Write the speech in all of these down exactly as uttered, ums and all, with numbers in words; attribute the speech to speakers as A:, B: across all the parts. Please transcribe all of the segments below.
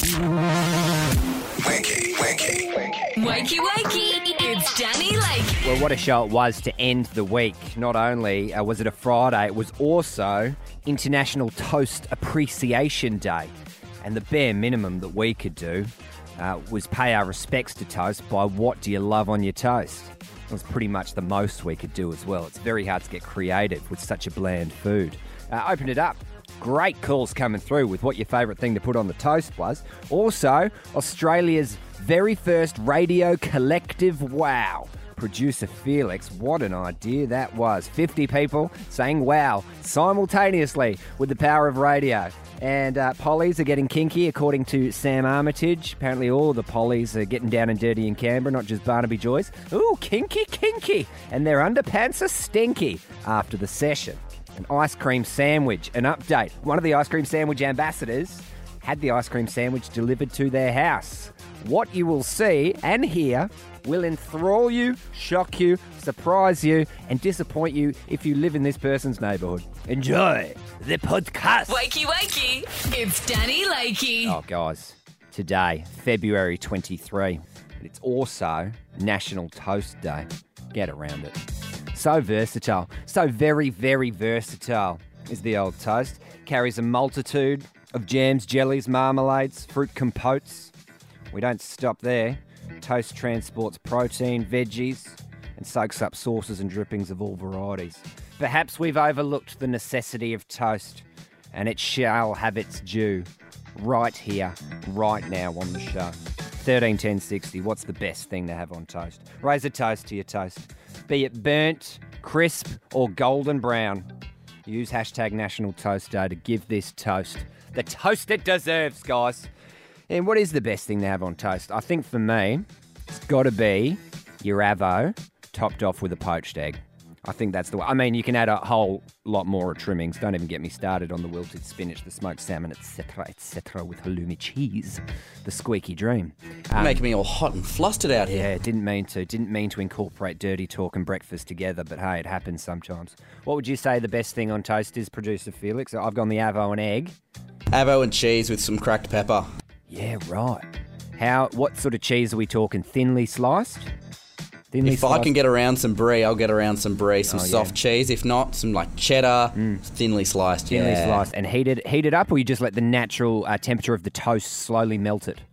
A: Wakey, wakey, wakey.
B: Wakey, wakey, it's Danny Lake.
C: Well, what a show it was to end the week. Not only uh, was it a Friday, it was also International Toast Appreciation Day. And the bare minimum that we could do uh, was pay our respects to toast by what do you love on your toast. It was pretty much the most we could do as well. It's very hard to get creative with such a bland food. Uh, opened it up. Great calls coming through with what your favourite thing to put on the toast was. Also, Australia's very first radio collective wow. Producer Felix, what an idea that was. fifty people saying wow simultaneously with the power of radio. And uh, pollies are getting kinky, according to Sam Armitage. Apparently all of the pollies are getting down and dirty in Canberra, not just Barnaby Joyce. Ooh, kinky, kinky. And their underpants are stinky after the session. An ice cream sandwich, an update. One of the ice cream sandwich ambassadors had the ice cream sandwich delivered to their house. What you will see and hear will enthrall you, shock you, surprise you, and disappoint you if you live in this person's neighbourhood. Enjoy the podcast.
B: Wakey, wakey, it's Danny Lakey.
C: Oh, guys, today, February twenty-third, it's also National Toast Day. Get around it. So versatile. So very, very versatile is the old toast. Carries a multitude of jams, jellies, marmalades, fruit compotes. We don't stop there. Toast transports protein, veggies, and soaks up sauces and drippings of all varieties. Perhaps we've overlooked the necessity of toast, and it shall have its due right here, right now on the show. thirteen ten sixty, what's the best thing to have on toast? Raise a toast to your toast. Be it burnt, crisp, or golden brown. Use hashtag National Toast Day to give this toast the toast it deserves, guys. And what is the best thing to have on toast? I think for me, it's got to be your avo topped off with a poached egg. I think that's the way. I mean, you can add a whole lot more trimmings. Don't even get me started on the wilted spinach, the smoked salmon, et cetera, et cetera, with halloumi cheese, the squeaky dream. Um,
D: Making me all hot and flustered out here.
C: Yeah, didn't mean to. Didn't mean to incorporate dirty talk and breakfast together, but hey, it happens sometimes. What would you say the best thing on toast is, Producer Felix? I've gone the avo and egg.
D: Avo and cheese with some cracked pepper.
C: Yeah, right. How? What sort of cheese are we talking? Thinly sliced? Thinly
D: If
C: sliced?
D: I can get around some brie, I'll get around some brie, some
C: Oh, yeah.
D: soft cheese. If not, some like cheddar, thinly sliced.
C: Thinly
D: yeah.
C: sliced and heat it, heat it up, or you just let the natural uh, temperature of the toast slowly melt it?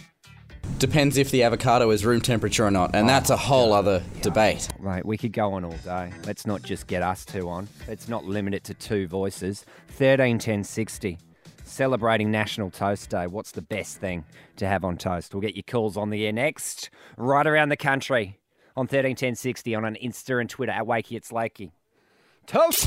D: Depends if the avocado is room temperature or not, and that's a whole other debate.
C: Right, we could go on all day. Let's not just get us two on. Let's not limit it to two voices. thirteen ten sixty. Celebrating National Toast Day. What's the best thing to have on toast? We'll get your calls on the air next, right around the country on thirteen ten sixty on an Insta and Twitter at Wakey It's Lakey. Toast!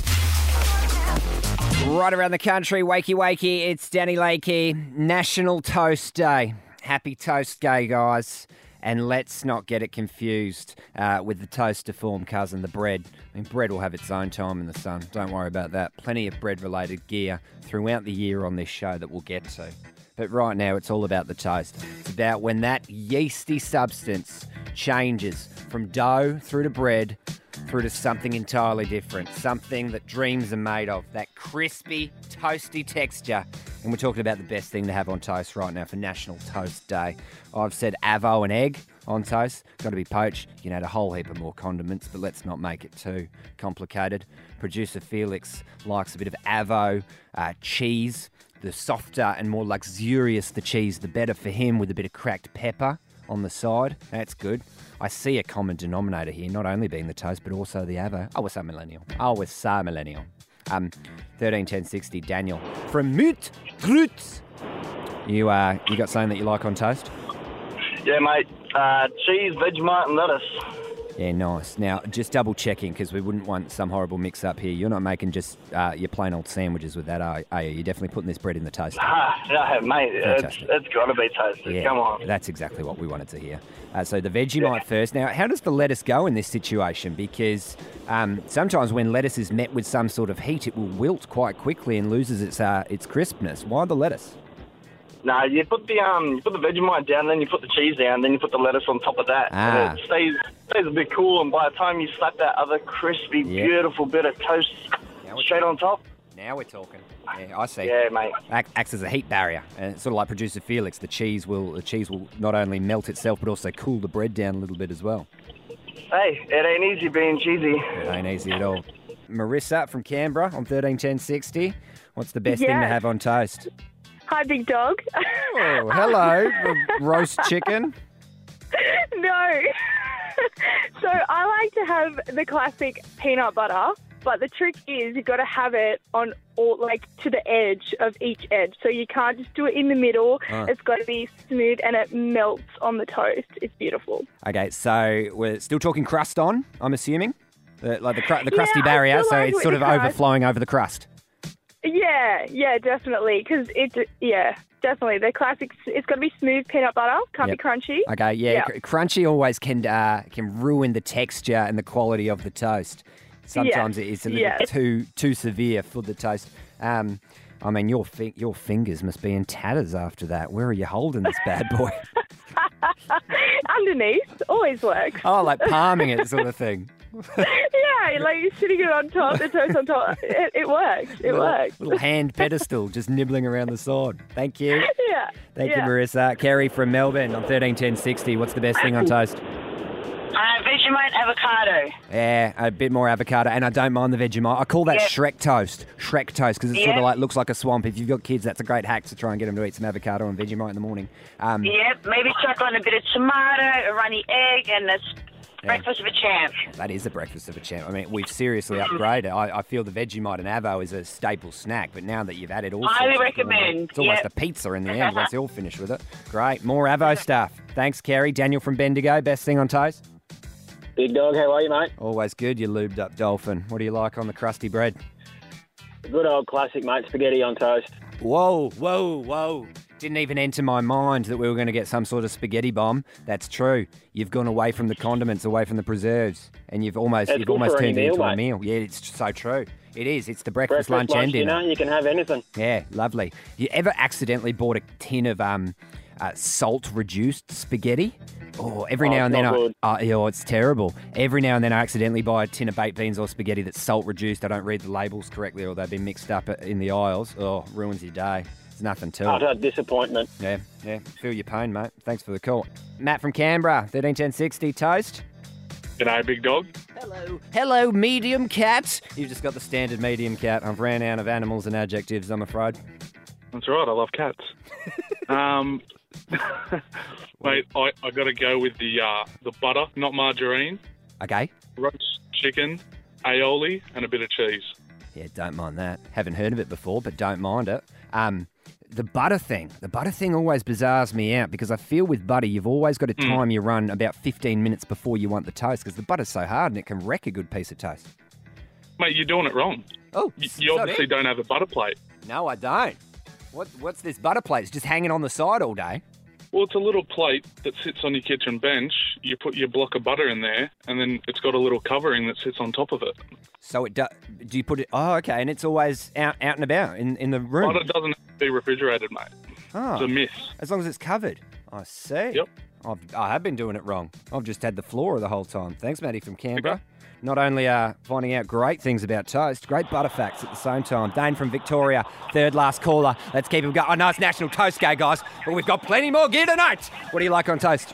C: Right around the country, Wakey Wakey, it's Danny Lakey. National Toast Day. Happy Toast Day, guys. And let's not get it confused uh, with the toast to form cousin, the bread. I mean, bread will have its own time in the sun. Don't worry about that. Plenty of bread-related gear throughout the year on this show that we'll get to. But right now, it's all about the toast. It's about when that yeasty substance changes from dough through to bread through to something entirely different. Something that dreams are made of. That crispy, toasty texture. And we're talking about the best thing to have on toast right now for National Toast Day. I've said avo and egg on toast. Got to be poached. You can add a whole heap of more condiments, but let's not make it too complicated. Producer Felix likes a bit of avo, uh, cheese. The softer and more luxurious the cheese, the better for him, with a bit of cracked pepper on the side. That's good. I see a common denominator here, not only being the toast, but also the avo. Oh, we're so millennial. Oh, we're so millennial. Um, thirteen ten sixty, Daniel from Mute Groots. You, uh, you got something that you like on toast?
E: Yeah, mate. Uh, cheese, Vegemite, and lettuce.
C: Yeah, nice. Now, just double checking, because we wouldn't want some horrible mix up here. You're not making just uh, your plain old sandwiches with that, are are you? You're definitely putting this bread in the toaster.
E: Ah, no, mate. It's,
C: Fantastic.
E: it's got to be toasted.
C: Yeah,
E: Come on.
C: that's exactly what we wanted to hear. Uh, so the Vegemite first. Now, how does the lettuce go in this situation? Because um, sometimes when lettuce is met with some sort of heat, it will wilt quite quickly and loses its uh, its crispness. Why the lettuce?
E: No, you put the um, you put the Vegemite down, then you put the cheese down, then you put the lettuce on top of that,
C: Ah.
E: and it stays stays a bit cool. And by the time you slap that other crispy,
C: Yeah.
E: beautiful bit of toast
C: Now it's-
E: straight on top,
C: Now we're talking. Yeah, I see.
E: Yeah, mate.
C: Act, acts as a heat barrier, and it's sort of like producer Felix. The cheese will the cheese will not only melt itself, but also cool the bread down a little bit as well.
E: Hey, it ain't easy being cheesy.
C: It ain't easy at all. Marissa from Canberra on thirteen ten sixty. What's the best thing to
F: Yes.
C: have on toast?
F: Hi, big dog.
C: Oh, hello, the roast chicken.
F: No. So I like to have the classic peanut butter, but the trick is you've got to have it on all, like, to the edge of each edge. So you can't just do it in the middle.
C: Oh.
F: It's got to be smooth and it melts on the toast. It's beautiful.
C: Okay, so we're still talking crust on, I'm assuming? The, like the, cru- the
F: Yeah,
C: crusty
F: I
C: barrier,
F: still
C: so
F: like
C: it's
F: with
C: sort
F: the
C: of
F: crust.
C: overflowing over the crust.
F: Yeah, yeah, definitely. Because it, yeah, definitely. The classic, it's got to be smooth peanut butter. Can't
C: Yep.
F: be crunchy.
C: Okay, yeah,
F: Yeah.
C: cr- crunchy always can uh, can ruin the texture and the quality of the toast. Sometimes it's a little
F: Yeah.
C: too too severe for the toast. Um, I mean, your fi- your fingers must be in tatters after that. Where are you holding this bad boy?
F: Underneath, always works.
C: Oh, like palming it sort of thing.
F: Yeah, like you're sitting it on top, the toast on top. It, it works. It
C: little,
F: works.
C: little hand pedestal just nibbling around the side. Thank you.
F: Yeah.
C: Thank
F: yeah.
C: you, Marissa. Kerry from Melbourne on thirteen ten sixty. What's the best thing on toast?
G: Uh, Vegemite avocado.
C: Yeah, a bit more avocado, and I don't mind the Vegemite. I call that
G: Yep.
C: Shrek toast. Shrek toast, because it sort
G: Yep.
C: of like looks like a swamp. If you've got kids, that's a great hack to try and get them to eat some avocado and Vegemite in the morning. Um,
G: Yep, maybe chuck on a bit of tomato, a runny egg, and that's breakfast of a champ.
C: That is a breakfast of a champ. I mean, we've seriously upgraded. I, I feel the Vegemite and Avo is a staple snack, but now that you've added all
G: Highly
C: sorts of different-
G: recommend,
C: It's almost
G: yep.
C: a pizza in the end once you're all finished with it. Great. More Avo stuff. Thanks, Kerry. Daniel from Bendigo. Best thing on toast?
E: Big dog, how are you, mate?
C: Always good, you lubed up dolphin. What do you like on the crusty bread?
E: Good old classic, mate. Spaghetti on toast.
C: Whoa, whoa, whoa. Didn't even enter my mind that we were going to get some sort of spaghetti bomb. That's true. You've gone away from the condiments, away from the preserves, and you've almost
E: It's
C: you've
E: good
C: almost
E: for any
C: turned it into
E: meal,
C: a
E: mate.
C: meal. Yeah, it's so true. It is. It's the breakfast,
E: Breakfast,
C: lunch, and
E: you
C: dinner.
E: know, you can have anything.
C: Yeah, lovely. You ever accidentally bought a tin of um, uh, salt-reduced spaghetti? Oh, every
E: Oh,
C: now and
E: it's
C: then,
E: not
C: I,
E: good.
C: uh, yeah, oh, it's terrible. Every now and then, I accidentally buy a tin of baked beans or spaghetti that's salt-reduced. I don't read the labels correctly, or they've been mixed up in the aisles. Oh, ruins your day. There's nothing to
E: Oh,
C: it.
E: that disappointment.
C: Yeah, yeah. Feel your pain, mate. Thanks for the call. Matt from Canberra, thirteen ten sixty, toast.
H: G'day, big dog.
C: Hello. Hello, medium cat. You've just got the standard medium cat. I've ran out of animals and adjectives, I'm afraid.
H: That's right, I love cats. um, mate, I, I got to go with the uh, the butter, not margarine,
C: Okay.
H: roast chicken, aioli, and a bit of cheese.
C: Yeah, don't mind that. Haven't heard of it before, but don't mind it. Um, the butter thing. The butter thing always bizarres me out because I feel with butter, you've always got to time your run about fifteen minutes before you want the toast because the butter's so hard and it can wreck a good piece of toast.
H: Mate, you're doing it wrong.
C: Oh,
H: You, you obviously don't have a butter plate.
C: No, I don't. What, what's this butter plate? It's just hanging on the side all day.
H: Well, it's a little plate that sits on your kitchen bench. You put your block of butter in there, and then it's got a little covering that sits on top of it.
C: So it do, do you put it? Oh, okay, and it's always out, out and about in, in the room.
H: Butter doesn't have to be refrigerated, mate.
C: Oh,
H: It's a myth.
C: as long as it's covered. I see.
H: Yep.
C: I've, I have been doing it wrong. I've just had the floor the whole time. Thanks, Matty from Canberra. Not only uh, finding out great things about toast, great butter facts at the same time. Dane from Victoria, third last caller. Let's keep him going. I know it's National Toast Day, guys, but we've got plenty more gear tonight. What do you like on toast?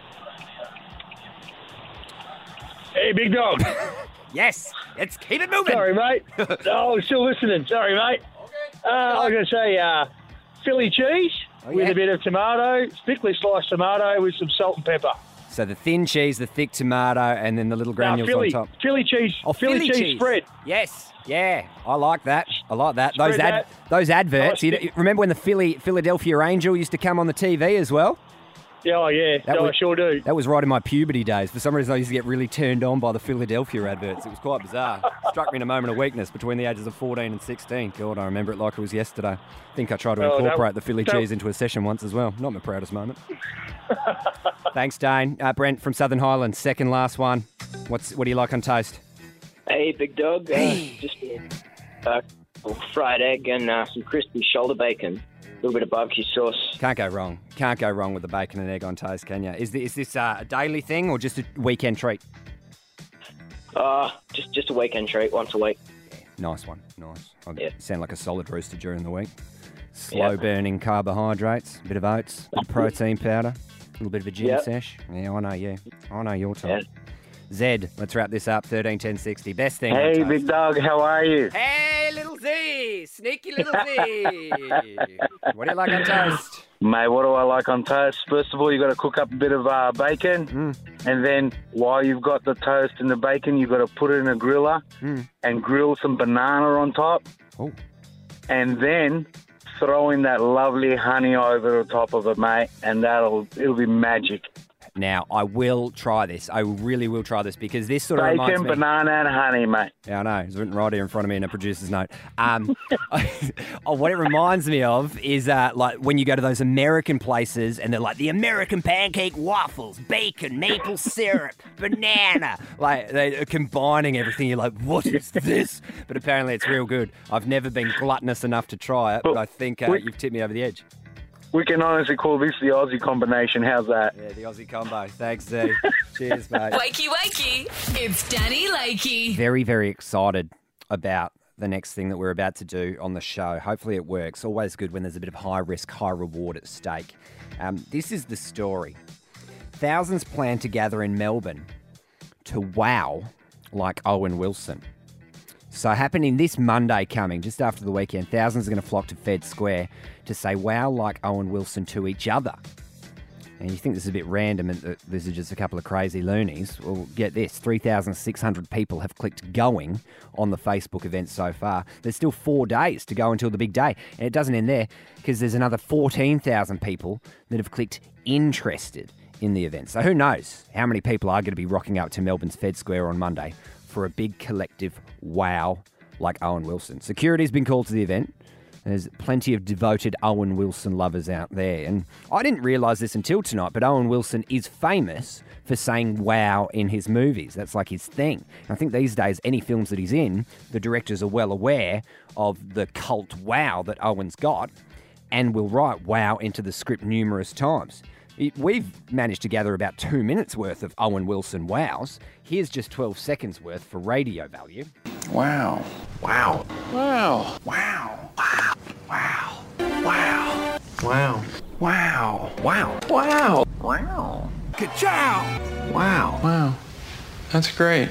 I: Hey, big dog.
C: Yes, let's keep it moving.
I: Sorry, mate. Oh, I'm still listening. Sorry, mate. Uh, I was going to say uh, Philly cheese
C: Oh,
I: with
C: yeah.
I: a bit of tomato, thickly sliced tomato with some salt and pepper.
C: So the thin cheese, the thick tomato, and then the little
I: No,
C: granules
I: Philly,
C: on top.
I: Philly cheese.
C: Oh,
I: Philly, cheese, spread.
C: Yes, yeah, I like that. I like that.
I: Spread
C: those ad,
I: that.
C: those adverts.
I: Oh,
C: You,
I: stick-
C: you remember when the Philly Philadelphia Angel used to come on the T V as well?
I: Yeah, oh, yeah.
C: That
I: no,
C: was-
I: I sure do.
C: That was right in my puberty days. For some reason, I used to get really turned on by the Philadelphia adverts. It was quite bizarre. Struck me in a moment of weakness between the ages of fourteen and sixteen. God, I remember it like it was yesterday. I think I tried to
I: Oh, that-
C: incorporate the Philly
I: that-
C: cheese into a session once as well. Not my proudest moment. Thanks, Dane. Uh, Brent from Southern Highlands, second last one. What's What do you like on toast?
J: Hey, big dog. Uh, just uh, a fried egg and uh, some crispy shoulder bacon. A little bit of barbecue sauce.
C: Can't go wrong. Can't go wrong with the bacon and egg on toast, can you? Is this, is this uh, a daily thing or just a weekend treat?
J: Uh, just just a weekend treat once a week.
C: Nice one. Nice. I
J: Yeah.
C: sound like a solid rooster during the week. Slow
J: Yeah.
C: burning carbohydrates, a bit of oats, a bit of protein powder, a little bit of a gym
J: Yep.
C: sesh. Yeah, I know you. I know your
J: Yeah.
C: type. Zed, let's wrap this up. thirteen ten sixty. Best thing.
I: Hey,
C: on
I: big
C: toast.
I: dog, how are you?
C: Hey, little Z. Sneaky little Z. What do you like on toast?
I: Mate, what do I like on toast? First of all, you got to cook up a bit of uh, bacon,
C: Mm.
I: and then while you've got the toast and the bacon, you've got to put it in a griller
C: Mm.
I: and grill some banana on top,
C: Oh.
I: and then throw in that lovely honey over the top of it, mate, and that'll it'll be magic.
C: Now, I will try this. I really will try this because this sort of reminds
I: Bacon,
C: me...
I: banana, and honey, mate.
C: Yeah, I know. It's written right here in front of me in a producer's note. Um, oh, what it reminds me of is uh, like when you go to those American places and they're like the American pancake waffles, bacon, maple syrup, banana. Like they're combining everything. You're like, what is this? But apparently it's real good. I've never been gluttonous enough to try it, but I think uh, you've tipped me over the edge.
I: We can honestly call this the Aussie combination. How's that?
C: Yeah, the Aussie combo. Thanks, Z. Cheers, mate.
B: Wakey, wakey. It's Danny Lakey.
C: Very, very excited about the next thing that we're about to do on the show. Hopefully it works. Always good when there's a bit of high risk, high reward at stake. Um, this is the story. Thousands plan to gather in Melbourne to wow like Owen Wilson. So happening this Monday coming, just after the weekend, thousands are going to flock to Fed Square to say wow like Owen Wilson to each other. And you think this is a bit random and that this is just a couple of crazy loonies. Well, get this, three thousand six hundred people have clicked going on the Facebook event so far. There's still four days to go until the big day. And it doesn't end there because there's another fourteen thousand people that have clicked interested in the event. So who knows how many people are going to be rocking up to Melbourne's Fed Square on Monday for a big collective wow like Owen Wilson. Security's been called to the event. There's plenty of devoted Owen Wilson lovers out there. And I didn't realise this until tonight, but Owen Wilson is famous for saying wow in his movies. That's like his thing. And I think these days, any films that he's in, the directors are well aware of the cult wow that Owen's got and will write wow into the script numerous times. It- We've managed to gather about two minutes worth of Owen Wilson wows. Here's just twelve seconds worth for radio value.
A: Wow. Wow. Wow. Wow. Wow. Wow. Wow. Wow. Wow. Wow. Wow. Wow. Ka-chow. Wow. Wow. That's great.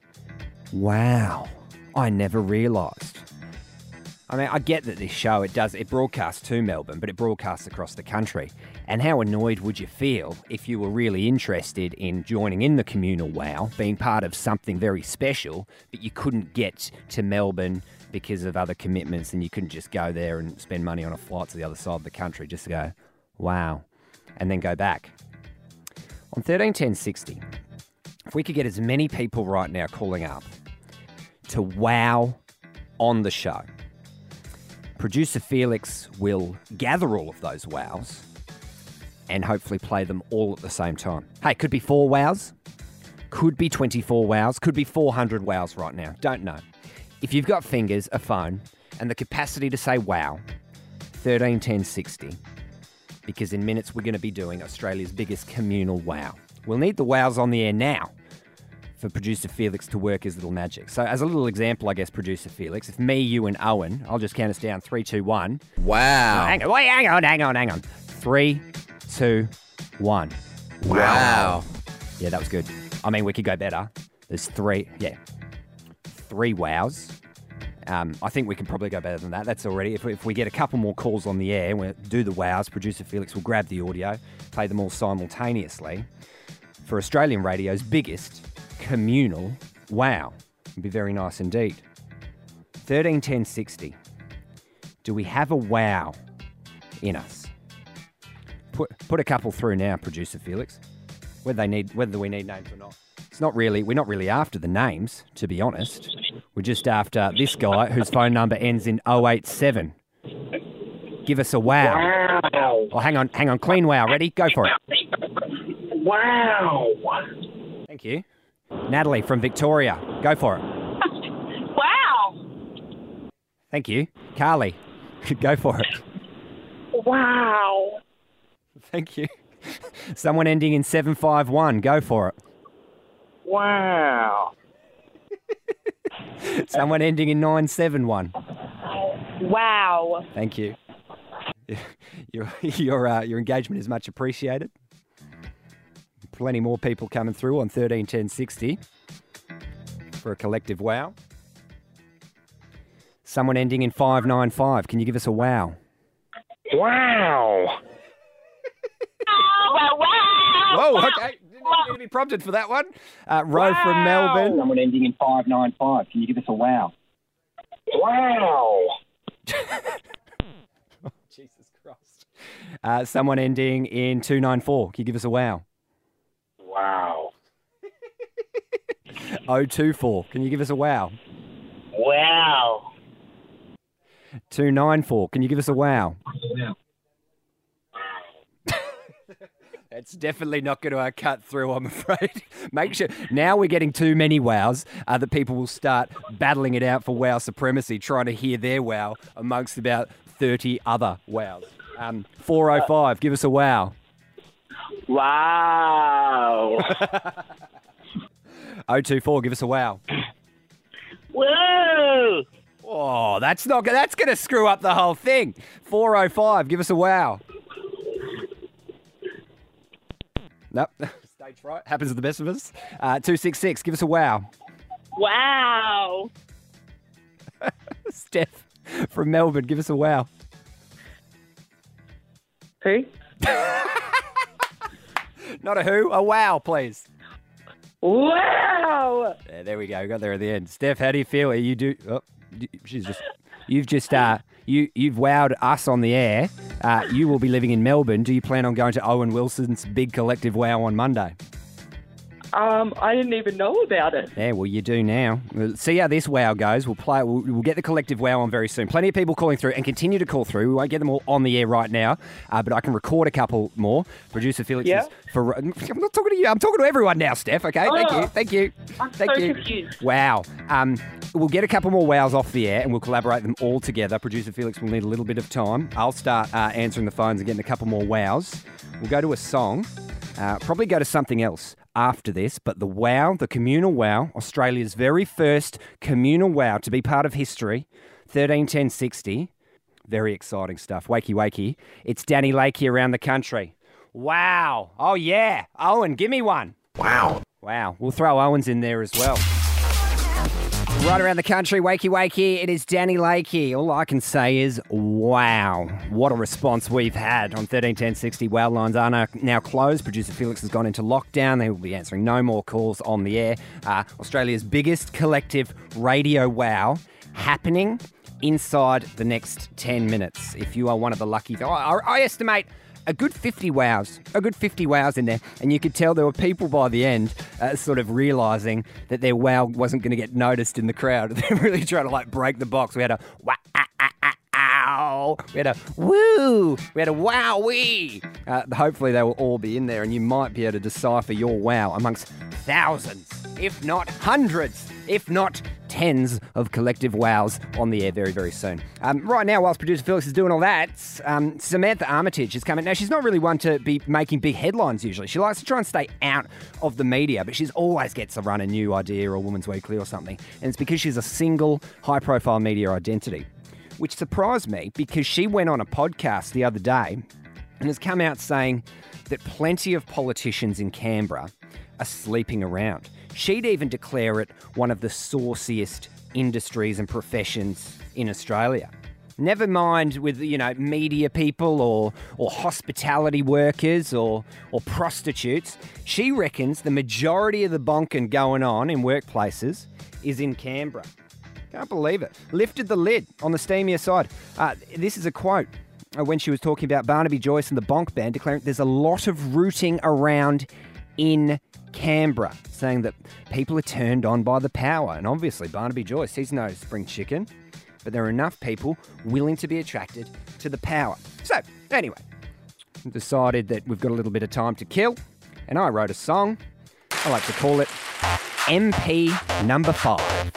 C: Wow. I never realised. I mean, I get that this show, it does, it broadcasts to Melbourne, but it broadcasts across the country. And how annoyed would you feel if you were really interested in joining in the communal wow, being part of something very special, but you couldn't get to Melbourne because of other commitments and you couldn't just go there and spend money on a flight to the other side of the country just to go, wow, and then go back. On thirteen ten sixty, if we could get as many people right now calling up to wow on the show, producer Felix will gather all of those wows and hopefully play them all at the same time. Hey, could be four wows, could be twenty-four wows, could be four hundred wows right now. Don't know. If you've got fingers, a phone, and the capacity to say wow, thirteen ten sixty, because in minutes we're going to be doing Australia's biggest communal wow. We'll need the wows on the air now for producer Felix to work his little magic. So as a little example, I guess, producer Felix, if me, you and Owen, I'll just count us down, three, two, one.
D: Wow.
C: Oh, hang on, wait, hang on, hang on, hang on. Three, two, one.
D: Wow.
C: Yeah, that was good. I mean, we could go better. There's three, yeah, three wows. Um, I think we can probably go better than that. That's already, if we, if we get a couple more calls on the air, we'll do the wows, producer Felix will grab the audio, play them all simultaneously for Australian radio's biggest communal wow. It'd be very nice indeed. thirteen ten sixty. Do we have a wow in us? Put put a couple through now, producer Felix. Whether they need whether we need names or not. It's not really we're not really after the names, to be honest. We're just after this guy whose phone number ends in oh eight seven. Give us a wow.
I: Wow.
C: Oh, hang on, hang on, clean wow. Ready? Go for it.
I: Wow.
C: Thank you. Natalie from Victoria. Go for it.
G: Wow.
C: Thank you. Carly. Go for it.
F: Wow.
C: Thank you. Someone ending in seven five one. Go for it.
I: Wow.
C: Someone ending in nine seven one.
F: Wow.
C: Thank you. Your your uh, your engagement is much appreciated. Plenty more people coming through on thirteen ten sixty for a collective wow. Someone ending in five nine five. Can you give us a wow?
E: Wow.
G: Wow, wow.
C: Whoa, okay. Didn't need to be prompted for that one. Uh, Ro
J: Wow.
C: from Melbourne.
J: Someone ending in five nine five. Can you give us a wow?
E: Wow.
C: Oh, Jesus Christ. Uh, someone ending in two nine four. Can you give us a wow?
E: Wow.
C: oh two four. Can you give us a wow?
E: Wow.
C: two nine four. Can you give us a wow? It's definitely not going to uh, cut through, I'm afraid. Make sure. Now we're getting too many wows uh, that people will start battling it out for wow supremacy, trying to hear their wow amongst about thirty other wows. Um, four oh five, give us a wow.
E: Wow.
C: oh two four, give us a wow.
E: Whoa.
C: Oh, that's not. That's going to screw up the whole thing. four oh five, give us a wow. Nope. Stage fright. Happens to the best of us. Uh, two six six, give us a wow.
F: Wow.
C: Steph from Melbourne, give us a wow.
F: Who?
C: Not a who, a wow, please.
F: Wow.
C: Yeah, there we go. Got there at the end. Steph, how do you feel? You do. Oh, she's just. You've just. Uh, you you've wowed us on the air. Uh, you will be living in Melbourne. Do you plan on going to Owen Wilson's big collective wow on Monday?
F: Um, I didn't even know about it.
C: Yeah, well, you do now. We'll see how this wow goes. We'll play. We'll, we'll get the collective wow on very soon. Plenty of people calling through and continue to call through. We won't get them all on the air right now, uh, but I can record a couple more. Producer Felix
F: Yeah.
C: is for. I'm not talking to you. I'm talking to everyone now, Steph. Okay, thank
F: Oh.
C: you, thank you,
F: I'm
C: thank
F: so
C: you.
F: confused.
C: Wow. Um, we'll get a couple more wows off the air and we'll collaborate them all together. Producer Felix will need a little bit of time. I'll start uh, answering the phones and getting a couple more wows. We'll go to a song. Uh, probably go to something else after this, but the wow, the communal wow, Australia's very first communal wow to be part of history, thirteen ten sixty. Very exciting stuff. Wakey, wakey. It's Danny Lakey around the country. Wow. Oh, yeah. Owen, give me one.
A: Wow.
C: Wow. We'll throw Owens in there as well. Right around the country, wakey, wakey, it is Danny Lakey. All I can say is, wow. What a response we've had on thirteen ten sixty. Wow lines are now, now closed. Producer Felix has gone into lockdown. They will be answering no more calls on the air. Uh, Australia's biggest collective radio wow happening inside the next ten minutes. If you are one of the lucky... I, I estimate... A good fifty wows, a good fifty wows in there. And you could tell there were people by the end uh, sort of realising that their wow wasn't going to get noticed in the crowd. They're really trying to like break the box. We had a wow, ah, ah, ah, ow. We had a woo. We had a wowee. Uh, hopefully they will all be in there and you might be able to decipher your wow amongst thousands, if not hundreds, if not tens of collective wows on the air very, very soon. Um, right now, whilst producer Felix is doing all that, um, Samantha Armitage is coming. Now, she's not really one to be making big headlines usually. She likes to try and stay out of the media, but she's always gets to run a new idea or Woman's Weekly or something. And it's because she's a single high-profile media identity, which surprised me because she went on a podcast the other day and has come out saying that plenty of politicians in Canberra are sleeping around. She'd even declare it one of the sauciest industries and professions in Australia. Never mind with, you know, media people or or hospitality workers or or prostitutes. She reckons the majority of the bonking going on in workplaces is in Canberra. Can't believe it. Lifted the lid on the steamier side. Uh, this is a quote uh, when she was talking about Barnaby Joyce and the Bonk Band, declaring there's a lot of rooting around in Canberra, saying that people are turned on by the power. And obviously, Barnaby Joyce, he's no spring chicken, but there are enough people willing to be attracted to the power. So, anyway, decided that we've got a little bit of time to kill, and I wrote a song. I like to call it M P Number Five.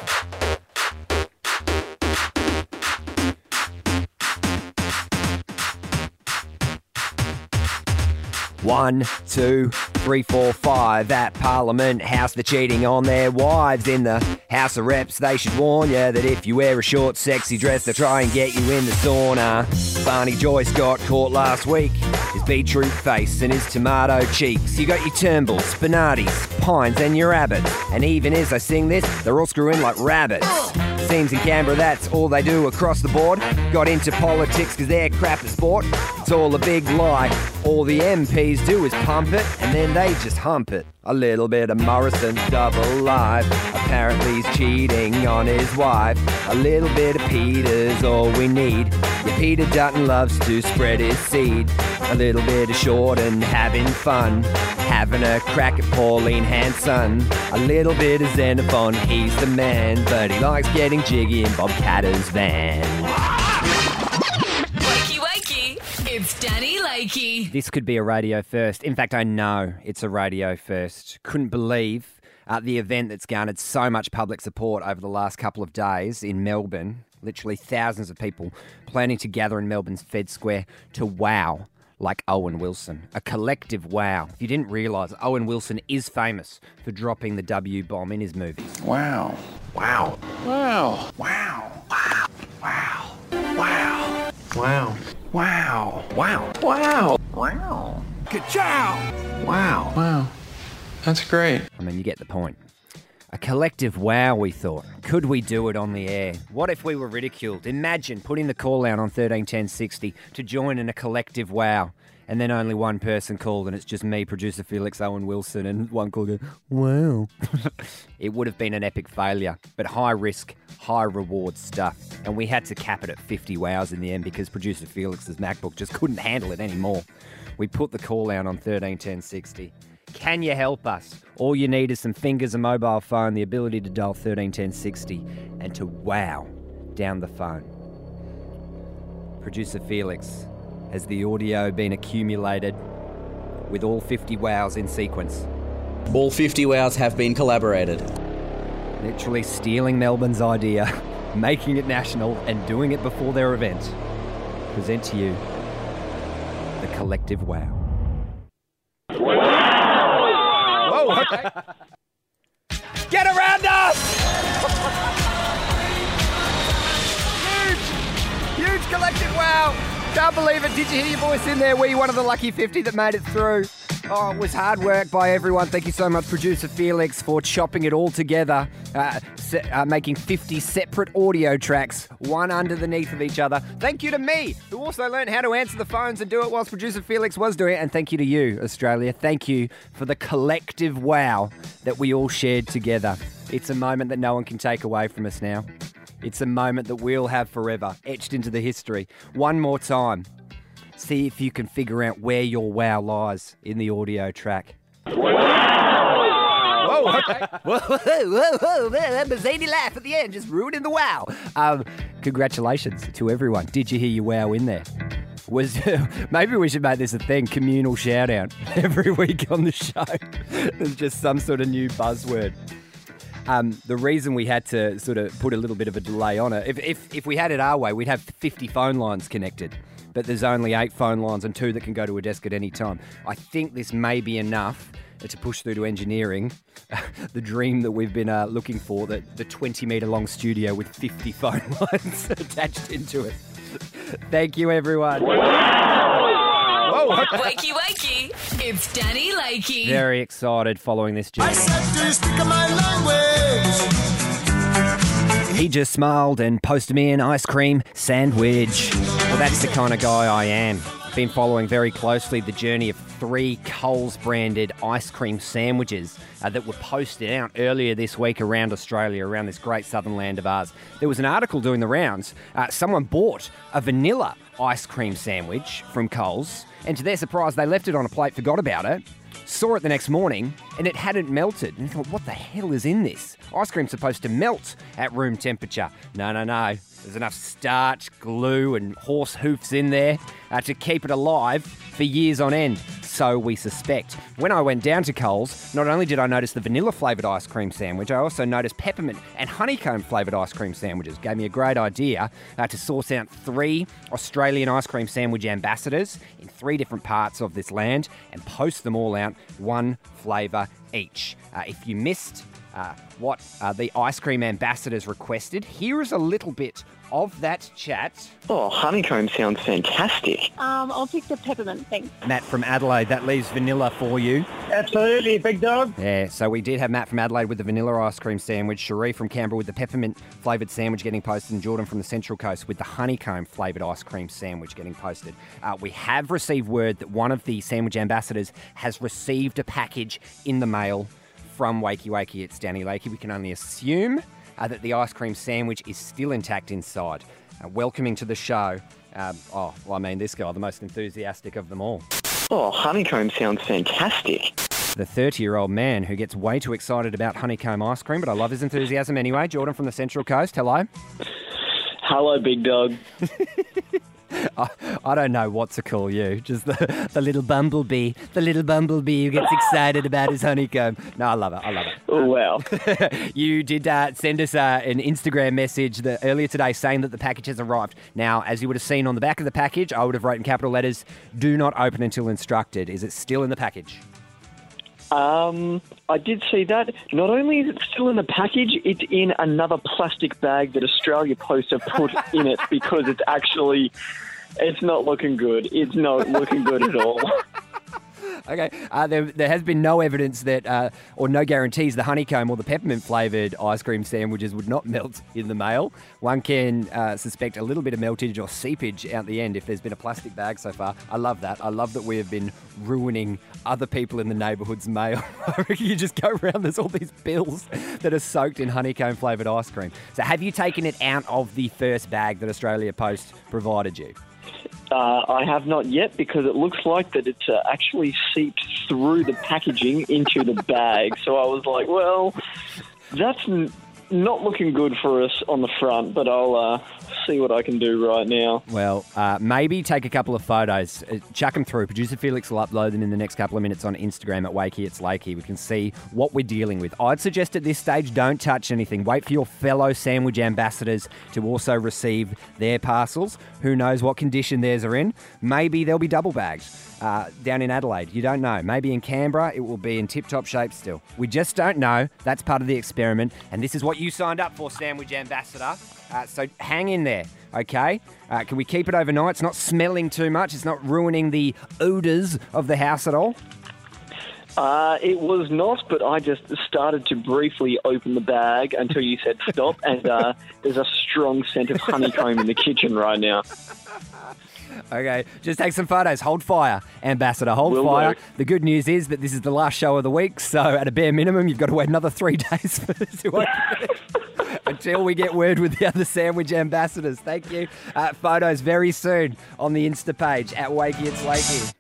C: One, two, three four five at Parliament House. They're cheating on their wives in the House of Reps. They should warn you that if you wear a short, sexy dress, they'll try and get you in the sauna. Barney Joyce got caught last week. His beetroot face and his tomato cheeks. You got your Turnbulls, Spinatis, Pines and your Abbots. And even as I sing this, they're all screwing like rabbits. Seems in Canberra that's all they do across the board. Got into politics because they're crap at sport. It's all a big lie. All the M Ps do is pump it and then they just hump it. A little bit of Morrison double live. Apparently he's cheating on his wife. A little bit of Peter's all we need. Yeah, Peter Dutton loves to spread his seed. A little bit of Shorten having fun. Having a crack at Pauline Hanson. A little bit of Xenophon, he's the man. But he likes getting jiggy in Bob Catter's van.
B: Wakey, wakey, it's Danny Lakey.
C: This could be a radio first. In fact, I know it's a radio first. Couldn't believe uh, the event that's garnered so much public support over the last couple of days in Melbourne. Literally thousands of people planning to gather in Melbourne's Fed Square to wow like Owen Wilson. A collective wow. If you didn't realise, Owen Wilson is famous for dropping the W bomb in his movies.
A: Wow. Wow. Wow. Wow. Wow. Wow. Wow. Wow. Wow. Wow. Wow. Wow. Ka-chow. Wow. Wow. That's great.
C: I mean, you get the point. A collective wow, we thought. Could we do it on the air? What if we were ridiculed? Imagine putting the call out on thirteen ten sixty to join in a collective wow. And then only one person called and it's just me, producer Felix, Owen Wilson, and one called goes, wow. It would have been an epic failure, but high risk, high reward stuff. And we had to cap it at fifty wows in the end because producer Felix's MacBook just couldn't handle it anymore. We put the call out on thirteen ten sixty. Can you help us? All you need is some fingers, a mobile phone, the ability to dial thirteen ten sixty and to wow down the phone. Producer Felix, has the audio been accumulated with all fifty wows in sequence?
D: All fifty wows have been collaborated.
C: Literally stealing Melbourne's idea, making it national and doing it before their event. Present to you the collective wow. Whoa, okay. Get around us! Huge, huge collective wow. Can't believe it. Did you hear your voice in there? Were you one of the lucky fifty that made it through? Oh, it was hard work by everyone. Thank you so much, producer Felix, for chopping it all together, uh, se- uh, making fifty separate audio tracks, one underneath of each other. Thank you to me, who also learned how to answer the phones and do it whilst producer Felix was doing it. And thank you to you, Australia. Thank you for the collective wow that we all shared together. It's a moment that no one can take away from us now. It's a moment that we'll have forever, etched into the history. One more time. See if you can figure out where your wow lies in the audio track. Whoa, okay. whoa, whoa, whoa, whoa, that was zany laugh at the end, just ruining the wow. Um, congratulations to everyone. Did you hear your wow in there? Was maybe we should make this a thing, communal shout out every week on the show. There's just some sort of new buzzword. Um, the reason we had to sort of put a little bit of a delay on it, if, if, if we had it our way, we'd have fifty phone lines connected. But there's only eight phone lines and two that can go to a desk at any time. I think this may be enough to push through to engineering the dream that we've been uh, looking for, that the twenty metre long studio with fifty phone lines attached into it. Thank you, everyone. Whoa, okay.
B: Wakey, wakey, it's Danny Lakey.
C: Very excited following this journey.
K: I said to speak my language.
C: He just smiled and posted me an ice cream sandwich. Well, that's the kind of guy I am. Been following very closely the journey of three Coles branded ice cream sandwiches uh, that were posted out earlier this week around Australia, around this great southern land of ours. There was an article doing the rounds. Uh, someone bought a vanilla ice cream sandwich from Coles, and to their surprise, they left it on a plate, forgot about it, saw it the next morning, and it hadn't melted. And thought, what the hell is in this? Ice cream's supposed to melt at room temperature. No, no, no. There's enough starch, glue, and horse hoofs in there uh, to keep it alive for years on end. so we suspect. When I went down to Coles, not only did I notice the vanilla-flavoured ice cream sandwich, I also noticed peppermint and honeycomb-flavoured ice cream sandwiches. Gave me a great idea uh, to source out three Australian ice cream sandwich ambassadors in three different parts of this land and post them all out, one flavour each. Uh, if you missed uh, what uh, the ice cream ambassadors requested, here is a little bit of that chat.
L: Oh, honeycomb sounds fantastic.
M: Um, I'll pick the peppermint, thanks.
C: Matt from Adelaide, that leaves vanilla for you.
N: Absolutely, big dog.
C: Yeah, so we did have Matt from Adelaide with the vanilla ice cream sandwich, Cherie from Canberra with the peppermint flavoured sandwich getting posted, and Jordan from the Central Coast with the honeycomb flavoured ice cream sandwich getting posted. Uh, we have received word that one of the sandwich ambassadors has received a package in the mail from Wakey Wakey. It's Danny Lakey. We can only assume uh, that the ice cream sandwich is still intact inside. Uh, welcoming to the show, uh, oh, well, I mean, this guy, the most enthusiastic of them all.
L: Oh, honeycomb sounds fantastic.
C: The thirty-year-old man who gets way too excited about honeycomb ice cream, but I love his enthusiasm anyway. Jordan from the Central Coast, hello.
J: Hello, big dog.
C: I, I don't know what to call you. Just the, the little bumblebee. The little bumblebee who gets excited about his honeycomb. No, I love it. I love it.
J: Oh, wow.
C: You did uh, send us uh, an Instagram message that, earlier today saying that the package has arrived. Now, as you would have seen on the back of the package, I would have wrote in capital letters, do not open until instructed. Is it still in the package?
J: Um, I did see that. Not only is it still in the package, it's in another plastic bag that Australia Post have put in it because it's actually, it's not looking good. It's not looking good at all.
C: Okay, uh, there, there has been no evidence that, uh, or no guarantees, the honeycomb or the peppermint flavoured ice cream sandwiches would not melt in the mail. One can uh, suspect a little bit of meltage or seepage out the end if there's been a plastic bag so far. I love that. I love that we have been ruining other people in the neighbourhood's mail. You just go around, there's all these bills that are soaked in honeycomb flavoured ice cream. So have you taken it out of the first bag that Australia Post provided you?
J: Uh, I have not yet because it looks like that it's uh, actually seeped through the packaging into the bag. So I was like, well, that's n- not looking good for us on the front, but I'll uh, see what I can do right now.
C: Well, uh, maybe take a couple of photos, uh, chuck them through. Producer Felix will upload them in the next couple of minutes on Instagram at Wakey It's Lakey. We can see what we're dealing with. I'd suggest at this stage, don't touch anything. Wait for your fellow sandwich ambassadors to also receive their parcels. Who knows what condition theirs are in? Maybe they'll be double bags. Uh, down in Adelaide, you don't know. Maybe in Canberra, it will be in tip-top shape still. We just don't know. That's part of the experiment, and this is what you signed up for, Sandwich Ambassador. Uh, so hang in there, okay? Uh, can we keep it overnight? It's not smelling too much. It's not ruining the odours of the house at all.
J: Uh, it was not, but I just started to briefly open the bag until you said stop, and uh, there's a strong scent of honeycomb in the kitchen right now.
C: Okay, just take some photos. Hold fire, Ambassador. Hold
J: Will
C: fire.
J: do.
C: The good news is that this is the last show of the week, so at a bare minimum, you've got to wait another three days for this to open until we get word with the other sandwich ambassadors. Thank you. Uh, photos very soon on the Insta page at Wakey It's Lakey.